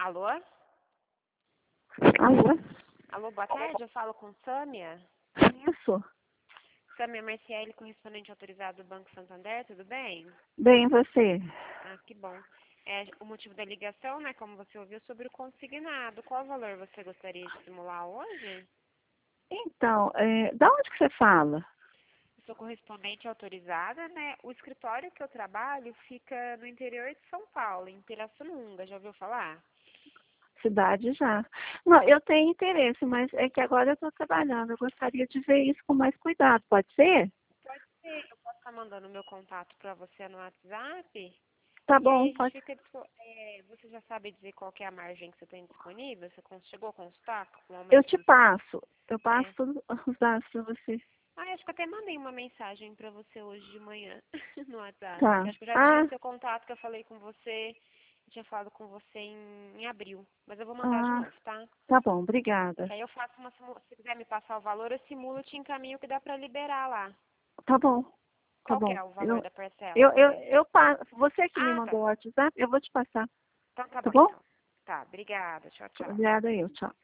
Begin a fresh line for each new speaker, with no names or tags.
Alô?
Alô?
Alô, boa tarde, eu falo com Sâmia.
Isso.
Sâmia Marciele, correspondente autorizado do Banco Santander, tudo bem?
Bem, você?
Ah, que bom. O motivo da ligação, né, como você ouviu, sobre o consignado. Qual valor você gostaria de simular hoje?
Então, da onde que você fala?
Eu sou correspondente autorizada, né? O escritório que eu trabalho fica no interior de São Paulo, em Pirassununga, já ouviu falar?
Cidade já. Não, eu tenho interesse, mas é que agora eu estou trabalhando. Eu gostaria de ver isso com mais cuidado, pode ser?
Pode ser, eu posso estar mandando meu contato para você no WhatsApp?
Tá
E aí
bom,
a gente
pode.
fica... você já sabe dizer qual que é a margem que você tem disponível? Você chegou a consultar com o
Eu
aumento
te
dos...
passo. Eu passo
É.
todos os dados para você.
Ah, acho que até mandei uma mensagem para você hoje de manhã no WhatsApp.
Tá.
Acho que eu já tinha
Ah,
seu contato, que eu falei com você. Eu tinha falado com você em abril. Mas eu vou mandar de
ah,
novo, tá?
tá bom, obrigada.
Que aí eu faço se quiser me passar o valor, eu simulo e te encaminho que dá para liberar lá.
Tá bom, tá
Qual que
bom.
é o valor
Eu,
da parcela?
eu, eu, eu passo. Você que me
Ah,
mandou
tá.
o WhatsApp, eu vou te passar.
Então tá
Tá
bom,
bom?
então. Tá, obrigada. Tchau, tchau.
Obrigada eu, tchau.